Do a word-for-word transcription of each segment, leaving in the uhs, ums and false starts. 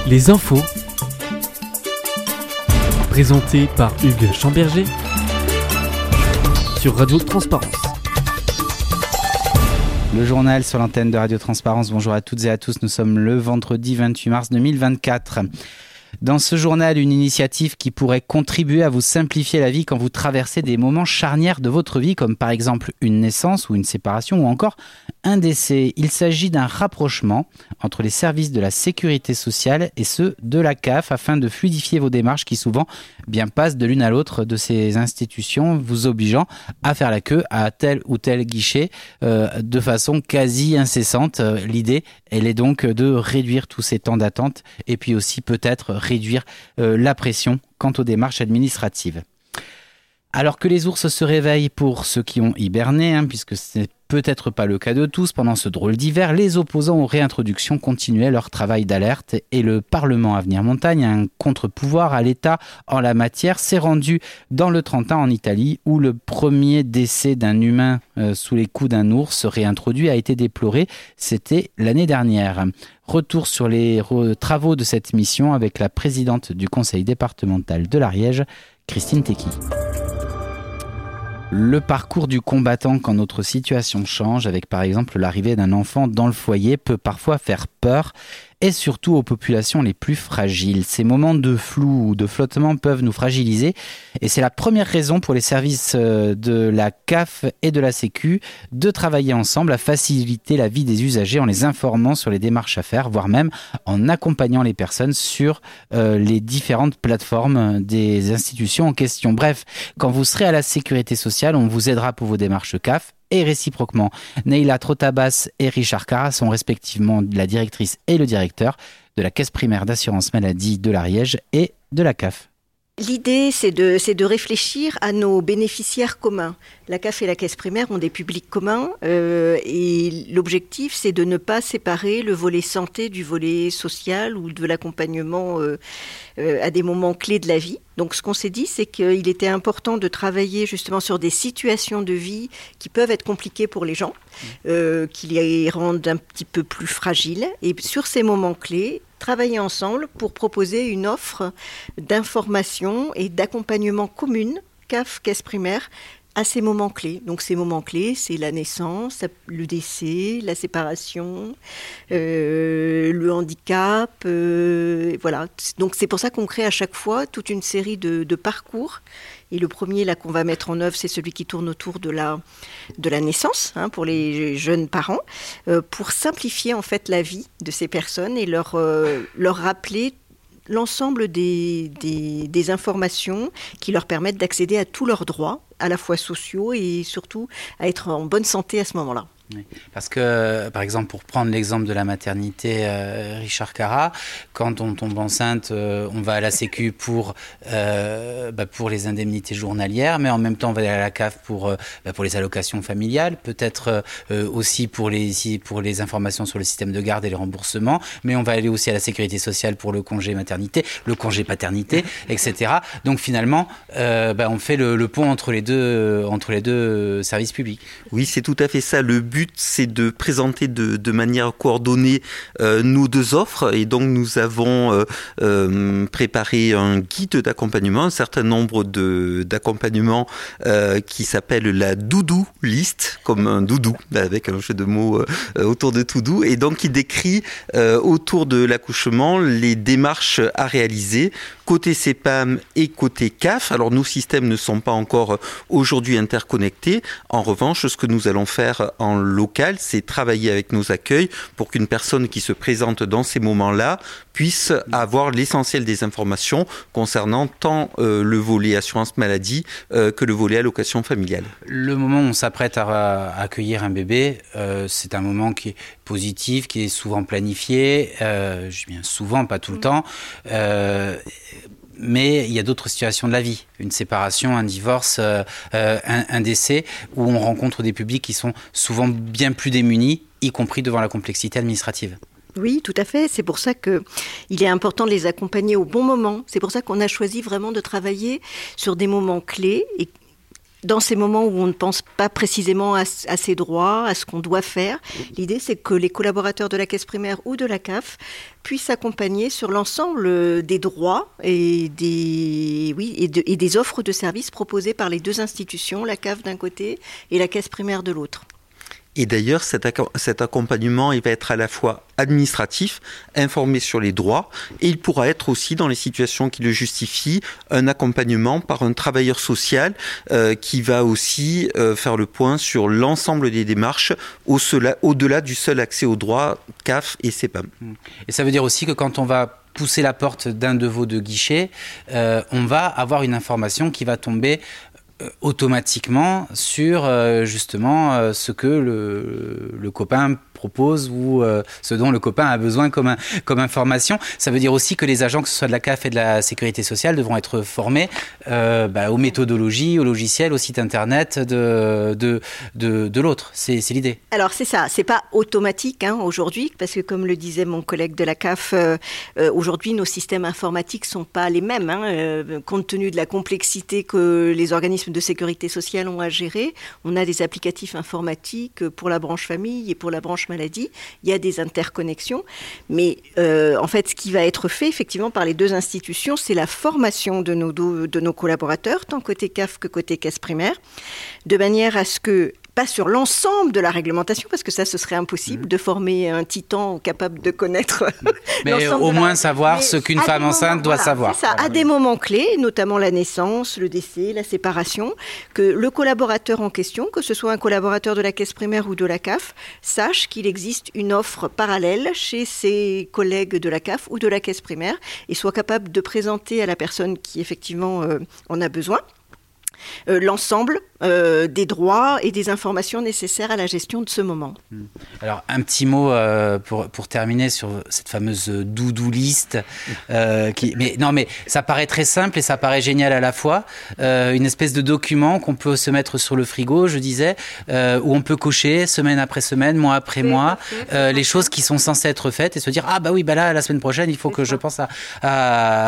Les infos, présentées par Hugues Chamberger sur Radio Transparence. Le journal sur l'antenne de Radio Transparence. Bonjour à toutes et à tous. Nous sommes le vendredi vingt-huit mars deux mille vingt-quatre. Dans ce journal, une initiative qui pourrait contribuer à vous simplifier la vie quand vous traversez des moments charnières de votre vie, comme par exemple une naissance ou une séparation ou encore un décès. Il s'agit d'un rapprochement entre les services de la sécurité sociale et ceux de la C A F afin de fluidifier vos démarches qui souvent bien passent de l'une à l'autre de ces institutions, vous obligeant à faire la queue à tel ou tel guichet euh, de façon quasi incessante. L'idée, elle est donc de réduire tous ces temps d'attente et puis aussi peut-être réduire euh, la pression quant aux démarches administratives. Alors que les ours se réveillent pour ceux qui ont hiberné, hein, puisque c'est peut-être pas le cas de tous, pendant ce drôle d'hiver, les opposants aux réintroductions continuaient leur travail d'alerte et le Parlement Avenir Montagne, un contre-pouvoir à l'État en la matière, s'est rendu dans le Trentin en Italie où le premier décès d'un humain euh, sous les coups d'un ours réintroduit a été déploré. C'était l'année dernière. Retour sur les re- travaux de cette mission avec la présidente du conseil départemental de l'Ariège, Christine Tecky. Le parcours du combattant quand notre situation change, avec par exemple l'arrivée d'un enfant dans le foyer, peut parfois faire peur, et surtout aux populations les plus fragiles. Ces moments de flou ou de flottement peuvent nous fragiliser, et c'est la première raison pour les services de la C A F et de la Sécu de travailler ensemble à faciliter la vie des usagers en les informant sur les démarches à faire, voire même en accompagnant les personnes sur euh, les différentes plateformes des institutions en question. Bref, quand vous serez à la sécurité sociale, on vous aidera pour vos démarches C A F. Et réciproquement, Neila Trotabas et Richard Cara sont respectivement la directrice et le directeur de la Caisse primaire d'assurance maladie de l'Ariège et de la C A F. L'idée, c'est de, c'est de réfléchir à nos bénéficiaires communs. La C A F et la Caisse primaire ont des publics communs euh, et l'objectif, c'est de ne pas séparer le volet santé du volet social ou de l'accompagnement euh, euh, à des moments clés de la vie. Donc, ce qu'on s'est dit, c'est qu'il était important de travailler justement sur des situations de vie qui peuvent être compliquées pour les gens, euh, qui les rendent un petit peu plus fragiles. Et sur ces moments clés, travailler ensemble pour proposer une offre d'information et d'accompagnement commune, C A F, Caisse primaire, à ces moments clés. Donc ces moments clés, c'est la naissance, le décès, la séparation, euh, le handicap, euh, voilà. Donc c'est pour ça qu'on crée à chaque fois toute une série de, de parcours. Et le premier là qu'on va mettre en œuvre, c'est celui qui tourne autour de la de la naissance, hein, pour les jeunes parents, euh, pour simplifier en fait la vie de ces personnes et leur euh, leur rappeler l'ensemble des, des, des informations qui leur permettent d'accéder à tous leurs droits, à la fois sociaux et surtout à être en bonne santé à ce moment-là. Oui, parce que, par exemple, pour prendre l'exemple de la maternité euh, Richard Cara, quand on tombe enceinte, euh, on va à la Sécu pour, euh, bah, pour les indemnités journalières, mais en même temps, on va aller à la C A F pour, euh, bah, pour les allocations familiales, peut-être euh, aussi pour les, pour les informations sur le système de garde et les remboursements, mais on va aller aussi à la Sécurité sociale pour le congé maternité, le congé paternité, et cetera. Donc finalement, euh, bah, on fait le, le pont entre les deux, entre les deux services publics. Oui, c'est tout à fait ça. Le but, c'est de présenter de, de manière coordonnée euh, nos deux offres. Et donc, nous avons euh, euh, préparé un guide d'accompagnement, un certain nombre de, d'accompagnements euh, qui s'appelle la Doudou List, comme un doudou, avec un jeu de mots euh, autour de tout doux. Et donc, il décrit euh, autour de l'accouchement les démarches à réaliser, côté C P A M et côté C A F. Alors, nos systèmes ne sont pas encore aujourd'hui interconnectés. En revanche, ce que nous allons faire en local, c'est travailler avec nos accueils pour qu'une personne qui se présente dans ces moments-là puisse avoir l'essentiel des informations concernant tant euh, le volet assurance maladie euh, que le volet allocation familiale. Le moment où on s'apprête à, à accueillir un bébé, euh, c'est un moment qui est positif, qui est souvent planifié, euh, je dis bien souvent, pas tout le temps, euh, mais il y a d'autres situations de la vie, une séparation, un divorce, euh, un, un décès, où on rencontre des publics qui sont souvent bien plus démunis, y compris devant la complexité administrative. Oui, tout à fait. C'est pour ça qu'il est important de les accompagner au bon moment. C'est pour ça qu'on a choisi vraiment de travailler sur des moments clés et dans ces moments où on ne pense pas précisément à, à ses droits, à ce qu'on doit faire. L'idée, c'est que les collaborateurs de la caisse primaire ou de la C A F puissent accompagner sur l'ensemble des droits et des, oui, et, de, et des offres de services proposées par les deux institutions, la C A F d'un côté et la caisse primaire de l'autre. Et d'ailleurs, cet, ac- cet accompagnement, il va être à la fois administratif, informé sur les droits, et il pourra être aussi, dans les situations qui le justifient, un accompagnement par un travailleur social euh, qui va aussi euh, faire le point sur l'ensemble des démarches au cela, au-delà du seul accès aux droits C A F et C E P A M. Et ça veut dire aussi que quand on va pousser la porte d'un de vos deux guichets, euh, on va avoir une information qui va tomber euh, automatiquement sur euh, justement euh, ce que le, le copain propose ou euh, ce dont le copain a besoin comme, un, comme information. Ça veut dire aussi que les agents, que ce soit de la C A F et de la Sécurité sociale, devront être formés euh, bah, aux méthodologies, aux logiciels, au site internet de, de, de, de l'autre. C'est, c'est l'idée. Alors c'est ça, c'est pas automatique hein, aujourd'hui, parce que comme le disait mon collègue de la C A F, euh, euh, aujourd'hui nos systèmes informatiques sont pas les mêmes, hein, euh, compte tenu de la complexité que les organismes de sécurité sociale ont à gérer. On a des applicatifs informatiques pour la branche famille et pour la branche maladie, il y a des interconnexions, mais euh, en fait ce qui va être fait effectivement par les deux institutions, c'est la formation de nos, de nos collaborateurs, tant côté C A F que côté caisse primaire, de manière à ce que pas sur l'ensemble de la réglementation, parce que ça, ce serait impossible mmh. de former un titan capable de connaître mais au moins la... savoir mais ce qu'une femme enceinte moments, doit voilà, savoir. C'est ça, à des moments clés, notamment la naissance, le décès, la séparation, que le collaborateur en question, que ce soit un collaborateur de la caisse primaire ou de la C A F, sache qu'il existe une offre parallèle chez ses collègues de la C A F ou de la caisse primaire et soit capable de présenter à la personne qui effectivement euh, en a besoin Euh, l'ensemble euh, des droits et des informations nécessaires à la gestion de ce moment. Alors, un petit mot euh, pour, pour terminer sur cette fameuse do-do list. Euh, qui, mais, non, mais ça paraît très simple et ça paraît génial à la fois. Euh, une espèce de document qu'on peut se mettre sur le frigo, je disais, euh, où on peut cocher semaine après semaine, mois après oui, mois, euh, les choses qui sont censées être faites et se dire « Ah bah oui, bah là, la semaine prochaine, il faut c'est que ça. je pense à, à… »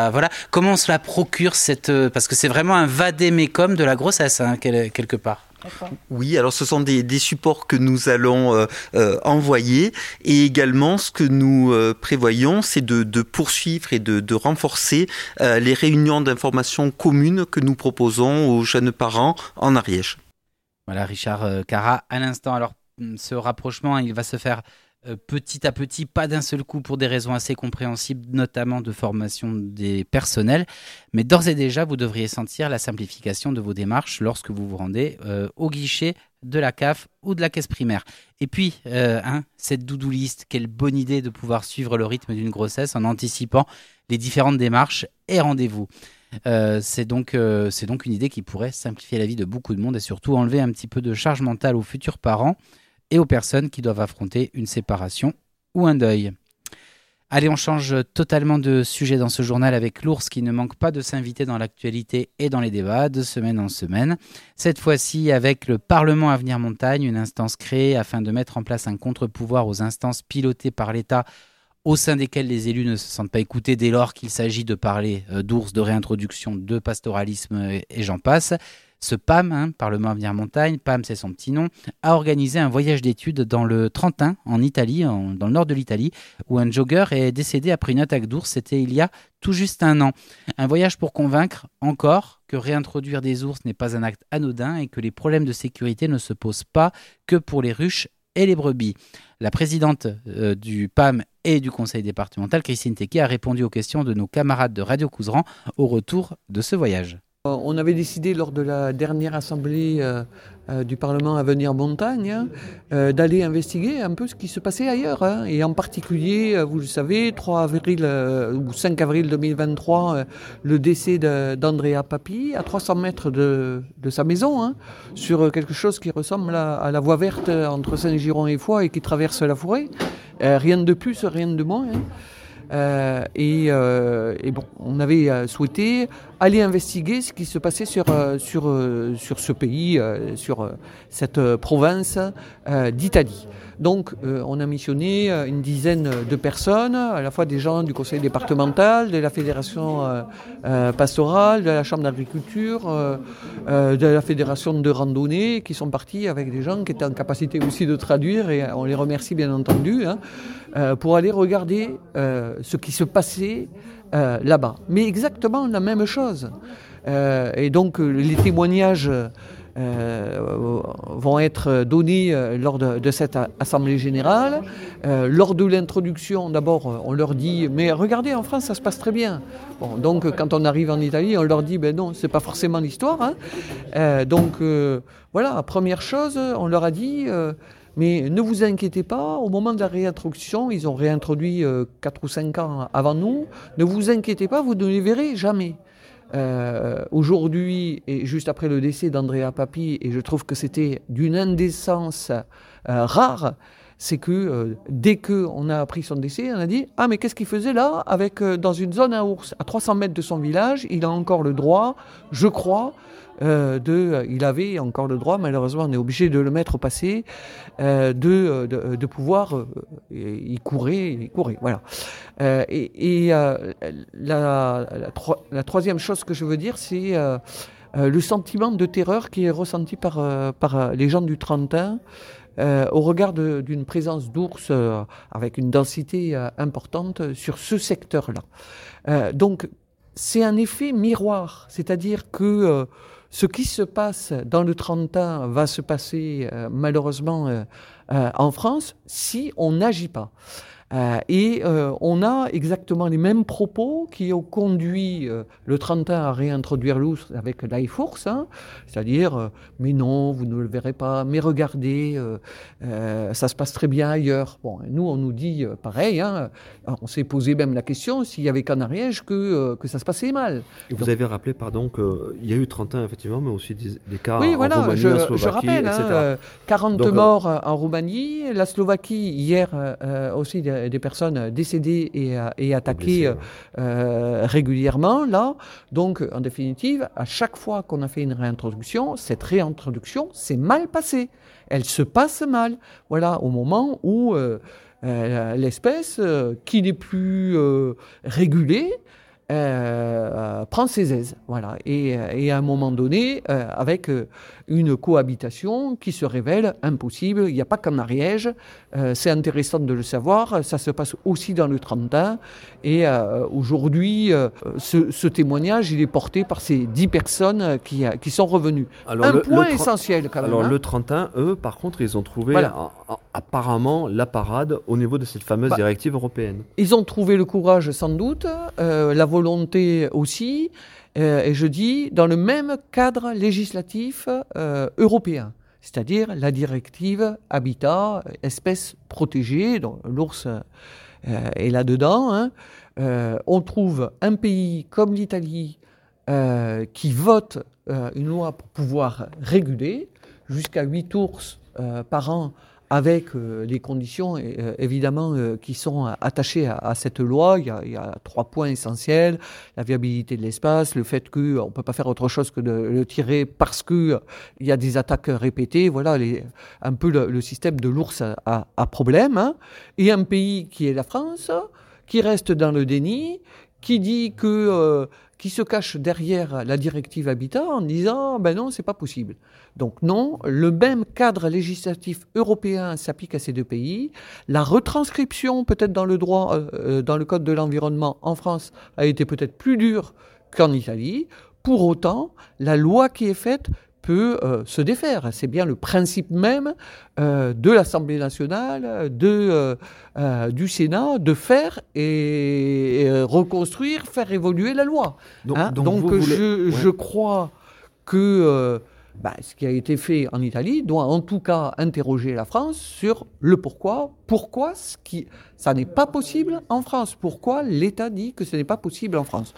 Voilà. Comment on se la procure cette… Parce que c'est vraiment un vadémécum de la grossesse, hein, quelque part. Oui, alors ce sont des, des supports que nous allons euh, euh, envoyer et également ce que nous euh, prévoyons, c'est de, de poursuivre et de, de renforcer euh, les réunions d'information communes que nous proposons aux jeunes parents en Ariège. Voilà, Richard euh, Cara, à l'instant. Alors, ce rapprochement, il va se faire Euh, petit à petit, pas d'un seul coup pour des raisons assez compréhensibles, notamment de formation des personnels. Mais d'ores et déjà, vous devriez sentir la simplification de vos démarches lorsque vous vous rendez euh, au guichet de la C A F ou de la caisse primaire. Et puis, euh, hein, cette do-do list, quelle bonne idée de pouvoir suivre le rythme d'une grossesse en anticipant les différentes démarches et rendez-vous. Euh, c'est, donc, euh, c'est donc une idée qui pourrait simplifier la vie de beaucoup de monde et surtout enlever un petit peu de charge mentale aux futurs parents et aux personnes qui doivent affronter une séparation ou un deuil. Allez, on change totalement de sujet dans ce journal avec l'ours qui ne manque pas de s'inviter dans l'actualité et dans les débats de semaine en semaine. Cette fois-ci avec le Parlement Avenir Montagne, une instance créée afin de mettre en place un contre-pouvoir aux instances pilotées par l'État au sein desquelles les élus ne se sentent pas écoutés dès lors qu'il s'agit de parler d'ours, de réintroduction, de pastoralisme et j'en passe. Ce P A M, hein, Parlement Avenir Montagne, P A M c'est son petit nom, a organisé un voyage d'études dans le Trentin, en Italie, en, dans le nord de l'Italie, où un jogger est décédé après une attaque d'ours. C'était il y a tout juste un an. Un voyage pour convaincre encore que réintroduire des ours n'est pas un acte anodin et que les problèmes de sécurité ne se posent pas que pour les ruches et les brebis. La présidente euh, du P A M et du conseil départemental, Christine Tequet, a répondu aux questions de nos camarades de Radio Couserans au retour de ce voyage. On avait décidé lors de la dernière assemblée euh, euh, du Parlement Avenir Montagne hein, euh, d'aller investiguer un peu ce qui se passait ailleurs. Hein, et en particulier, euh, vous le savez, trois avril euh, ou cinq avril deux mille vingt-trois, euh, le décès de, d'Andrea Papi à trois cents mètres de, de sa maison, hein, sur quelque chose qui ressemble à, à la voie verte entre Saint-Giron et Foix et qui traverse la forêt. Euh, rien de plus, rien de moins. Hein. Euh, et, euh, et bon, on avait euh, souhaité aller investiguer ce qui se passait sur, euh, sur, euh, sur ce pays, euh, sur euh, cette euh, province euh, d'Italie. Donc euh, on a missionné euh, une dizaine de personnes, à la fois des gens du conseil départemental, de la fédération euh, euh, pastorale, de la chambre d'agriculture, euh, euh, de la fédération de randonnée, qui sont partis avec des gens qui étaient en capacité aussi de traduire, et on les remercie bien entendu, hein, euh, pour aller regarder euh, ce qui se passait euh, là-bas. Mais exactement la même chose. Euh, et donc les témoignages Euh, vont être donnés euh, lors de, de cette assemblée générale. Euh, lors de l'introduction, d'abord, on leur dit « Mais regardez, en France, ça se passe très bien. » Bon, donc, quand on arrive en Italie, on leur dit « Ben non, c'est pas forcément l'histoire. Hein. » euh, Donc, euh, voilà, première chose, on leur a dit euh, « Mais ne vous inquiétez pas, au moment de la réintroduction, ils ont réintroduit euh, quatre ou cinq ans avant nous, ne vous inquiétez pas, vous ne les verrez jamais. » Euh, aujourd'hui, et juste après le décès d'Andrea Papi, et je trouve que c'était d'une indécence euh, rare, c'est que euh, dès qu'on a appris son décès, on a dit « Ah, mais qu'est-ce qu'il faisait là avec, euh, dans une zone à ours, à trois cents mètres de son village, il a encore le droit, je crois, euh, de, il avait encore le droit, malheureusement on est obligé de le mettre au passé, euh, de, de, de pouvoir, euh, il courait, il courait, voilà. Euh, et et euh, la, la, tro- la troisième chose que je veux dire, c'est euh, euh, le sentiment de terreur qui est ressenti par, euh, par les gens du Trentin, Euh, au regard de, d'une présence d'ours euh, avec une densité euh, importante sur ce secteur-là. Euh, donc, c'est un effet miroir, c'est-à-dire que euh, ce qui se passe dans le Trentin va se passer euh, malheureusement euh, euh, en France si on n'agit pas. Euh, et euh, on a exactement les mêmes propos qui ont conduit euh, le Trentin à réintroduire l'ours avec l'Ifours, hein, c'est-à-dire euh, mais non, vous ne le verrez pas, mais regardez, euh, euh, ça se passe très bien ailleurs. Bon, nous on nous dit euh, pareil, hein, on s'est posé même la question s'il y avait qu'en Ariège que, euh, que ça se passait mal. Et vous Donc, avez rappelé pardon qu'il y a eu Trentin effectivement, mais aussi des, des cas oui, en voilà, Roumanie, je, en Slovaquie, je rappelle, et cetera. Hein, quarante Donc, morts euh, en Roumanie, la Slovaquie hier euh, aussi des, des personnes décédées et, et attaquées blessés, ouais. euh, régulièrement là. Donc en définitive, à chaque fois qu'on a fait une réintroduction, cette réintroduction s'est mal passée. Elle se passe mal. Voilà, au moment où euh, euh, l'espèce euh, qui n'est plus euh, régulée Euh, prend ses aises, voilà, et, et à un moment donné, euh, avec euh, une cohabitation qui se révèle impossible. Il n'y a pas qu'en Ariège, euh, c'est intéressant de le savoir, ça se passe aussi dans le Trentin, et euh, aujourd'hui, euh, ce, ce témoignage, il est porté par ces dix personnes qui, qui sont revenues. Alors un le, point le essentiel quand même. Alors hein. le Trentin, eux, par contre, ils ont trouvé voilà. a, a, apparemment la parade au niveau de cette fameuse bah, directive européenne. Ils ont trouvé le courage sans doute, euh, la volonté aussi, euh, et je dis dans le même cadre législatif euh, européen, c'est-à-dire la directive Habitat, espèces protégées, donc l'ours euh, est là-dedans. Hein. Euh, on trouve un pays comme l'Italie euh, qui vote euh, une loi pour pouvoir réguler jusqu'à huit ours euh, par an, avec euh, les conditions euh, évidemment euh, qui sont attachées à, à cette loi. Il y, a, il y a trois points essentiels: la viabilité de l'espace, le fait qu'on ne peut pas faire autre chose que de le tirer parce qu'il euh, y a des attaques répétées. Voilà les, un peu le, le système de l'ours à, à problème. Hein. Et un pays qui est la France, qui reste dans le déni, qui dit que... Euh, qui se cache derrière la directive Habitat en disant « ben non, c'est pas possible ». Donc non, le même cadre législatif européen s'applique à ces deux pays. La retranscription, peut-être dans le droit, euh, dans le code de l'environnement en France, a été peut-être plus dure qu'en Italie. Pour autant, la loi qui est faite peut euh, se défaire. C'est bien le principe même euh, de l'Assemblée nationale, de, euh, euh, du Sénat, de faire et, et reconstruire, faire évoluer la loi. Donc, hein donc, donc vous je, voulez... je crois que euh, bah, ce qui a été fait en Italie doit en tout cas interroger la France sur le pourquoi. Pourquoi ce qui, ça n'est pas possible en France? Pourquoi l'État dit que ce n'est pas possible en France?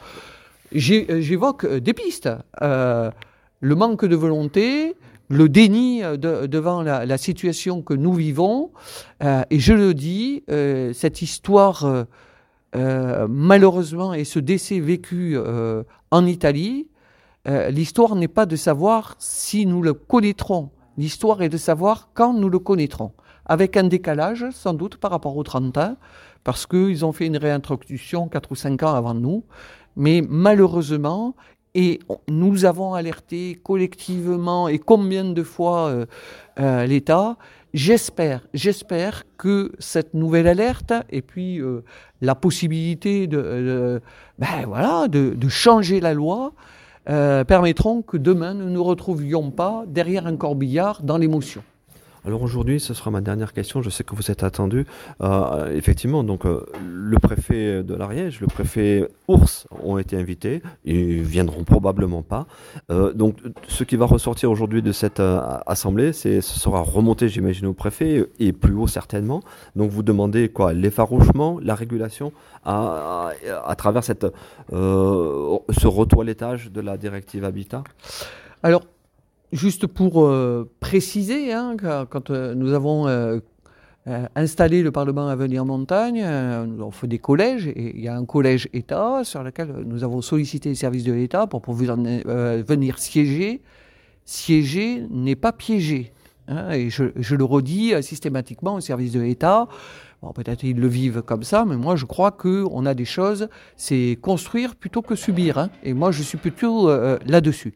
J'ai, J'évoque des pistes. Euh, Le manque de volonté, le déni de, devant la, la situation que nous vivons. Euh, et je le dis, euh, cette histoire euh, euh, malheureusement, et ce décès vécu euh, en Italie, euh, l'histoire n'est pas de savoir si nous le connaîtrons. L'histoire est de savoir quand nous le connaîtrons. Avec un décalage, sans doute, par rapport aux trente ans, parce qu'ils ont fait une réintroduction quatre ou cinq ans avant nous. Mais malheureusement, et nous avons alerté collectivement, et combien de fois euh, euh, l'État, j'espère, j'espère que cette nouvelle alerte, et puis euh, la possibilité de, de, ben voilà, de, de changer la loi, euh, permettront que demain, nous ne nous retrouvions pas derrière un corbillard dans l'émotion. Alors aujourd'hui, ce sera ma dernière question. Je sais que vous êtes attendu. Euh, effectivement, donc euh, le préfet de l'Ariège, le préfet Ours ont été invités. Ils viendront probablement pas. Euh, donc, ce qui va ressortir aujourd'hui de cette euh, assemblée, c'est ce sera remonté, j'imagine, au préfet et plus haut certainement. Donc, vous demandez quoi ? L'effarouchement, la régulation à, à, à travers cette euh, ce retoilettage de la directive Habitat. Alors. Juste pour euh, préciser, hein, quand euh, nous avons euh, euh, installé le Parlement Avenir Montagne, euh, nous avons fait des collèges, et il y a un collège État sur lequel nous avons sollicité les services de l'État pour pouvoir euh, venir siéger. Siéger n'est pas piéger. Hein, et je, je le redis euh, systématiquement aux services de l'État. Bon, peut-être ils le vivent comme ça, mais moi je crois qu'on a des choses, c'est construire plutôt que subir. Hein, et moi je suis plutôt euh, là-dessus.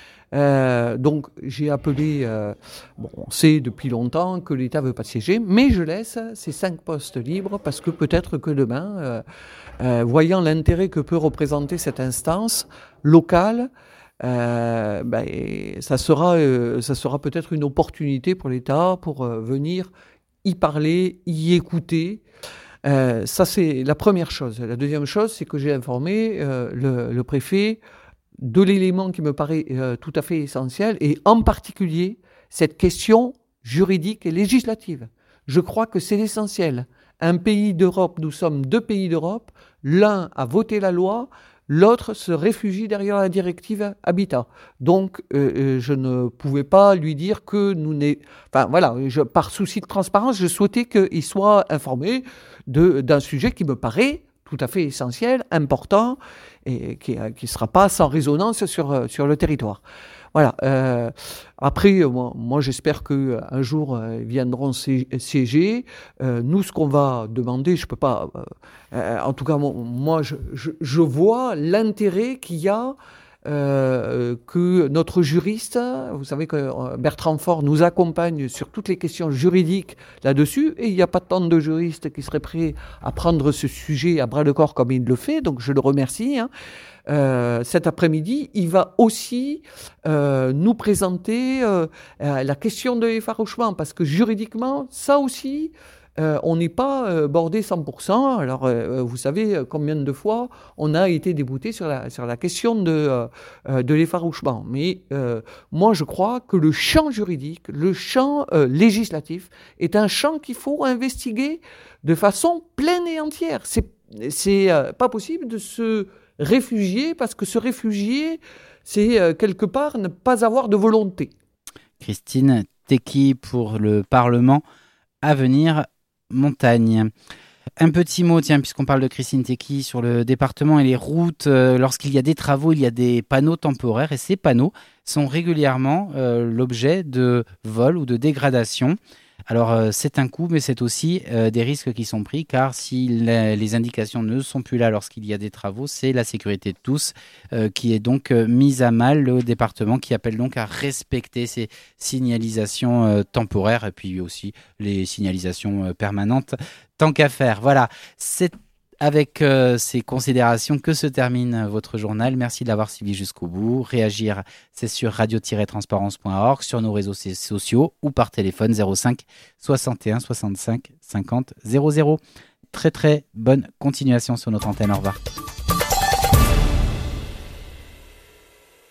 Euh, donc j'ai appelé, euh, bon, on sait depuis longtemps que l'État ne veut pas siéger, mais je laisse ces cinq postes libres parce que peut-être que demain, euh, euh, voyant l'intérêt que peut représenter cette instance locale, euh, ben, ça sera, euh, ça sera peut-être une opportunité pour l'État pour euh, venir y parler, y écouter. Euh, ça c'est la première chose. La deuxième chose, c'est que j'ai informé euh, le, le préfet de l'élément qui me paraît euh, tout à fait essentiel, et en particulier cette question juridique et législative. Je crois que c'est l'essentiel. Un pays d'Europe, nous sommes deux pays d'Europe, l'un a voté la loi, l'autre se réfugie derrière la directive Habitat. Donc, euh, je ne pouvais pas lui dire que nous n'est... Enfin, voilà, je, par souci de transparence, je souhaitais qu'il soit informé de, d'un sujet qui me paraît tout à fait essentiel, important, et qui ne sera pas sans résonance sur, sur le territoire. Voilà. Euh, après, moi, moi j'espère qu'un jour, euh, ils viendront siéger. Euh, nous, ce qu'on va demander, je ne peux pas... Euh, en tout cas, moi, je, je, je vois l'intérêt qu'il y a Euh, que notre juriste, vous savez que Bertrand Faure nous accompagne sur toutes les questions juridiques là-dessus, et il n'y a pas tant de juristes qui seraient prêts à prendre ce sujet à bras-le-corps comme il le fait, donc je le remercie. Hein. Euh, cet après-midi, il va aussi euh, nous présenter euh, la question de l'effarouchement, parce que juridiquement, ça aussi... Euh, on n'est pas euh, bordé cent pour cent. Alors, euh, vous savez combien de fois on a été débouté sur la, sur la question de, euh, de l'effarouchement. Mais euh, moi, je crois que le champ juridique, le champ euh, législatif est un champ qu'il faut investiguer de façon pleine et entière. C'est, c'est euh, pas possible de se réfugier, parce que se réfugier, c'est euh, quelque part ne pas avoir de volonté. Christine Tecky pour le Parlement Avenir Montagne. Un petit mot, tiens, puisqu'on parle de Christine Tecky, sur le département et les routes. Euh, lorsqu'il y a des travaux, il y a des panneaux temporaires, et ces panneaux sont régulièrement euh, l'objet de vols ou de dégradations. Alors euh, c'est un coût, mais c'est aussi euh, des risques qui sont pris, car si les, les indications ne sont plus là lorsqu'il y a des travaux, c'est la sécurité de tous euh, qui est donc euh, mise à mal. Le département qui appelle donc à respecter ces signalisations euh, temporaires, et puis aussi les signalisations euh, permanentes, tant qu'à faire. Voilà, c'est avec euh, ces considérations que se termine votre journal. Merci de l'avoir suivi jusqu'au bout. Réagir, c'est sur radio tiret transparence point org, sur nos réseaux sociaux ou par téléphone zéro cinq soixante et un soixante-cinq cinquante zéro zéro. Très très bonne continuation sur notre antenne. Au revoir.